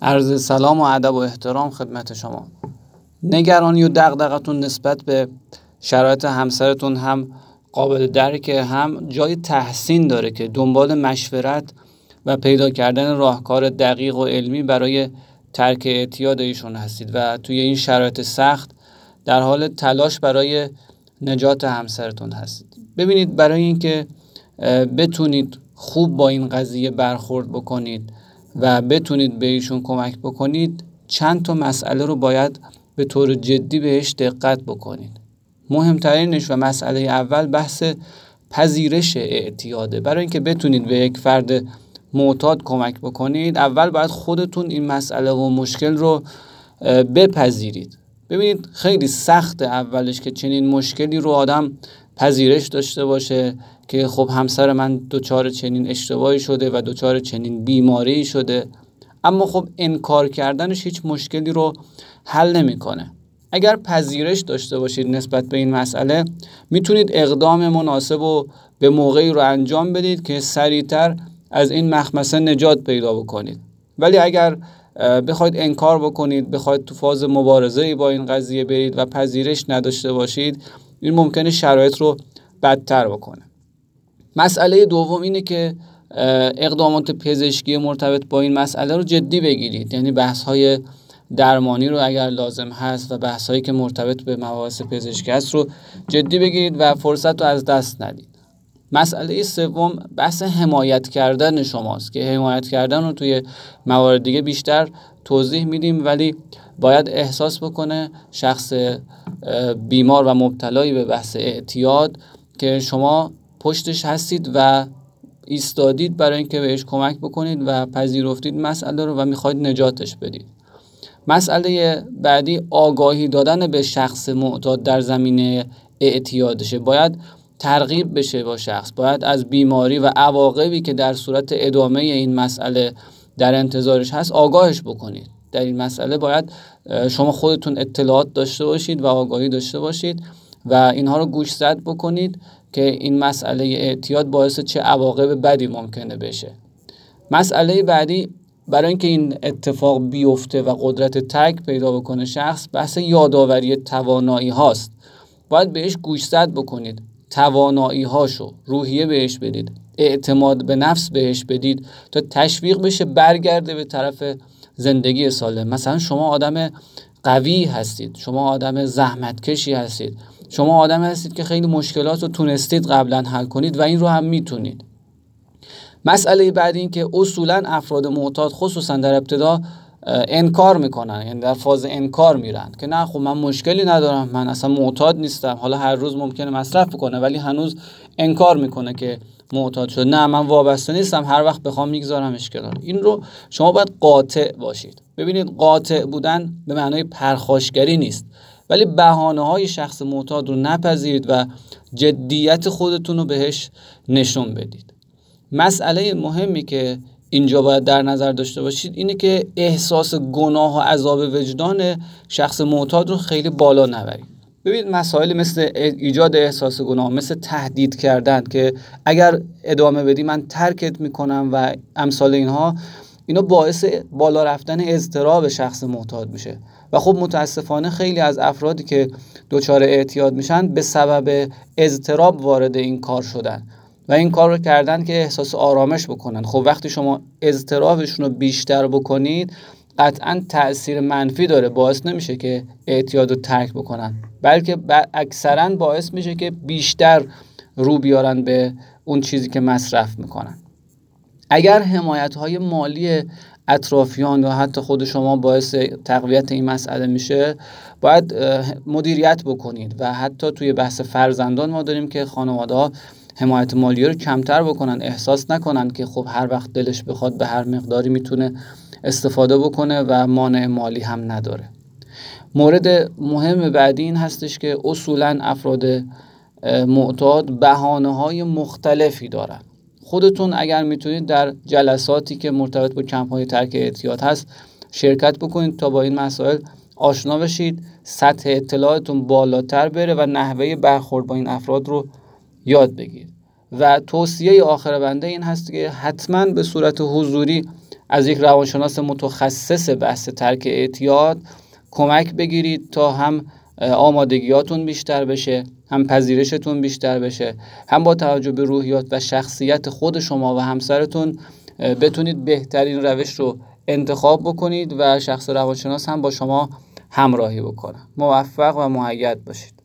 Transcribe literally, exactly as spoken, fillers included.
عرض سلام و ادب و احترام خدمت شما. نگرانی و دغدغتون نسبت به شرایط همسرتون هم قابل درکه، هم جای تحسین داره که دنبال مشورت و پیدا کردن راهکار دقیق و علمی برای ترک اعتیاد ایشون هستید و توی این شرایط سخت در حال تلاش برای نجات همسرتون هستید. ببینید، برای اینکه بتونید خوب با این قضیه برخورد بکنید و بتونید به ایشون کمک بکنید، چند تا مسئله رو باید به طور جدی بهش دقت بکنید. مهمترینش و مسئله اول بحث پذیرش اعتیاده. برای اینکه بتونید به یک فرد معتاد کمک بکنید، اول باید خودتون این مسئله و مشکل رو بپذیرید. ببینید، خیلی سخته اولش که چنین مشکلی رو آدم پذیرش داشته باشه که خب همسر من دچار چنین اشتباهی شده و دچار چنین بیماری شده، اما خب انکار کردنش هیچ مشکلی رو حل نمیکنه. اگر پذیرش داشته باشید نسبت به این مسئله، میتونید اقدام مناسب و به موقعی رو انجام بدید که سریعتر از این مخمسه نجات پیدا بکنید. ولی اگر بخواید انکار بکنید، بخواید تو فاز مبارزه با این قضیه برید و پذیرش نداشته باشید، این ممکنه شرایط رو بدتر بکنه. مسئله دوم اینه که اقدامات پزشکی مرتبط با این مسئله رو جدی بگیرید. یعنی بحث‌های درمانی رو اگر لازم هست و بحث‌هایی که مرتبط به مباحث پزشکی هست رو جدی بگیرید و فرصت رو از دست ندید. مسئله سوم بحث حمایت کردن شماست که حمایت کردن رو توی موارد دیگه بیشتر توضیح میدیم، ولی باید احساس بکنه شخص بیمار و مبتلایی به بحث اعتیاد که شما پشتش هستید و ایستادید برای اینکه بهش کمک بکنید و پذیرفتید مسئله رو و میخواید نجاتش بدید. مسئله بعدی آگاهی دادن به شخص معتاد در زمینه اعتیادشه. باید ترغیب بشه با شخص، باید از بیماری و عواقبی که در صورت ادامه این مسئله در انتظارش هست آگاهش بکنید. در این مسئله باید شما خودتون اطلاعات داشته باشید و آگاهی داشته باشید و اینها رو گوشزد بکنید که این مسئله اعتیاد باعث چه عواقب بدی ممکنه بشه. مسئله بعدی، برای اینکه این اتفاق بیفته و قدرت ترک پیدا بکنه شخص، بحث یادآوری توانایی هاست. باید بهش گوشزد بکنید، توانایی هاشو روحیه بهش بدید، اعتماد به نفس بهش بدید تا تشویق بشه برگرده به طرف زندگی سالم. مثلا شما آدم قوی هستید، شما آدم زحمتکشی هستید، شما آدم هستید که خیلی مشکلات رو تونستید قبلا حل کنید و این رو هم میتونید. مسئله بعد این که اصولا افراد معتاد خصوصا در ابتدا انکار میکنن، یعنی در فاز انکار میرن که نه خب من مشکلی ندارم، من اصلا معتاد نیستم. حالا هر روز ممکنه مصرف بکنه ولی هنوز انکار میکنه که معتاد شد. نه من وابسته نیستم، هر وقت بخوام میگذارمش کنار. این رو شما باید قاطع باشید. ببینید، قاطع بودن به معنای پرخاشگری نیست، ولی بهانه‌های شخص معتاد رو نپذیرید و جدیت خودتون رو بهش نشون بدید. مسئله مهمی که اینجا باید در نظر داشته باشید اینه که احساس گناه و عذاب وجدان شخص معتاد رو خیلی بالا نبرید. ببینید، مسائل مثل ایجاد احساس گناه، مثل تهدید کردن که اگر ادامه بدی من ترکت میکنم و امثال اینها، اینا باعث بالا رفتن اضطراب شخص معتاد میشه و خب متاسفانه خیلی از افرادی که دچار اعتیاد میشن به سبب اضطراب وارد این کار شدن و این کار رو کردن که احساس آرامش بکنن. خب وقتی شما اضطرابشون رو بیشتر بکنید قطعا تأثیر منفی داره، باعث نمیشه که اعتیاد رو ترک بکنن، بلکه اکثرا باعث میشه که بیشتر رو بیارن به اون چیزی که مصرف میکنن. اگر حمایت‌های مالی اطرافیان یا حتی خود شما باعث تقویت این مسئله میشه، باید مدیریت بکنید و حتی توی بحث فرزندان ما داریم که خانواده‌ها حمایت مالی رو کمتر بکنن، احساس نکنن که خب هر وقت دلش بخواد به هر مقداری میتونه استفاده بکنه و مانع مالی هم نداره. مورد مهم بعدی این هستش که اصولا افراد معتاد بهانه‌های مختلفی دارن. خودتون اگر میتونید در جلساتی که مرتبط با کمپ‌های ترک اعتیاد هست شرکت بکنید تا با این مسائل آشنا بشید، سطح اطلاعاتتون بالاتر بره و نحوه برخورد با این افراد رو یاد بگیرید. و توصیه آخر بنده این هست که حتما به صورت حضوری از یک روانشناس متخصص بحث ترک اعتیاد کمک بگیرید تا هم آمادگیاتون بیشتر بشه، هم پذیرشتون بیشتر بشه، هم با توجه به روحیات و شخصیت خود شما و همسرتون بتونید بهترین روش رو انتخاب بکنید و شخص روانشناس هم با شما همراهی بکنه. موفق و مؤید باشید.